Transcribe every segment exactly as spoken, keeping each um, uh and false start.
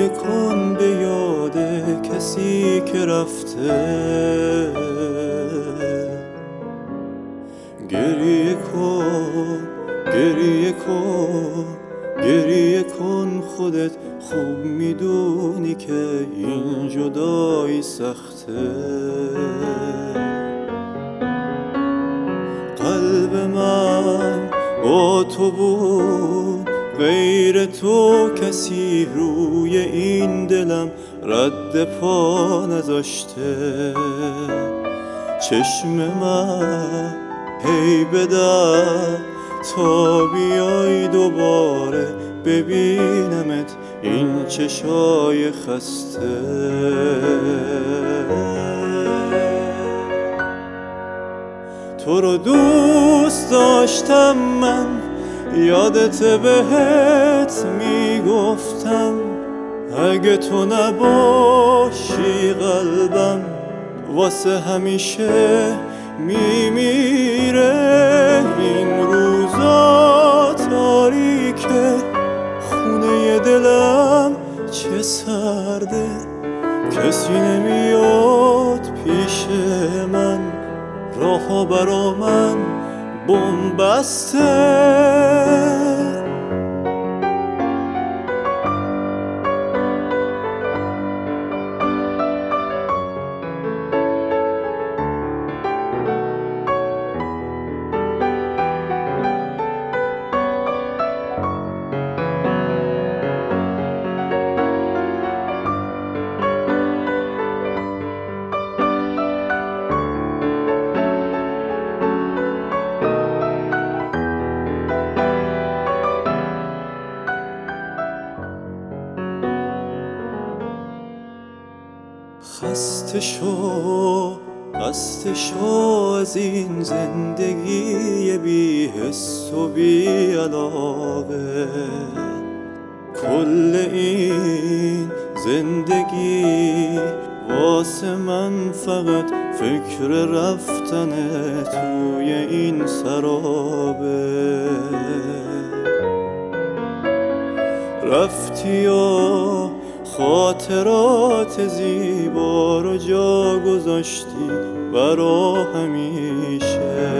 گریه کن به یاد کسی که رفته، گریه کن گریه کن گریه کن، خودت خوب میدونی که این جدایی سخته. قلب من با تو بود، غیر تو کسی روی این دلم رد پا نذاشته. چشم من هی بدر تا بیای دوباره ببینمت این چشای خسته. تو رو دوست داشتم من، یادت بهت میگفتم، اگه تو نباشی قلبم واسه همیشه میمیره. این روزا تاریکه، خونه دلم چه سرده، کسی نمیاد پیش من، راه‌ها برا من بن‌بسته. خسته شو خسته شو از این زندگی بی حس و بی علاقه. کل این زندگی واسه من فقط فکر رفتن توی این سرابه. رفتی و خاطرات زیبا رو جا گذاشتی برا همیشه.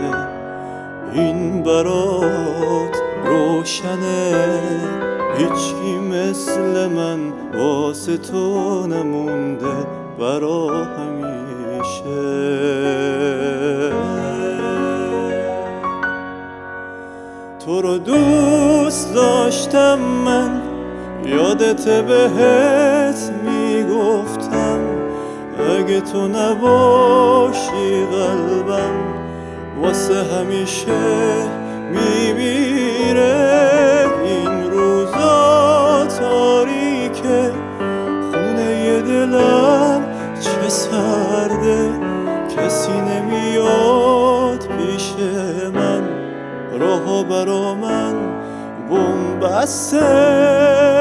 این برات روشنه، هیچی مثل من واسه تو نمونده برا همیشه. تو رو دوست داشتم من، یادت بهت میگفتم، اگه تو نباشی قلبم واسه همیشه میمیره. این روزا تاریکه، خونه دلم چه سرده، کسی نمیاد پیش من، راه‌ها برا من بن‌بسته.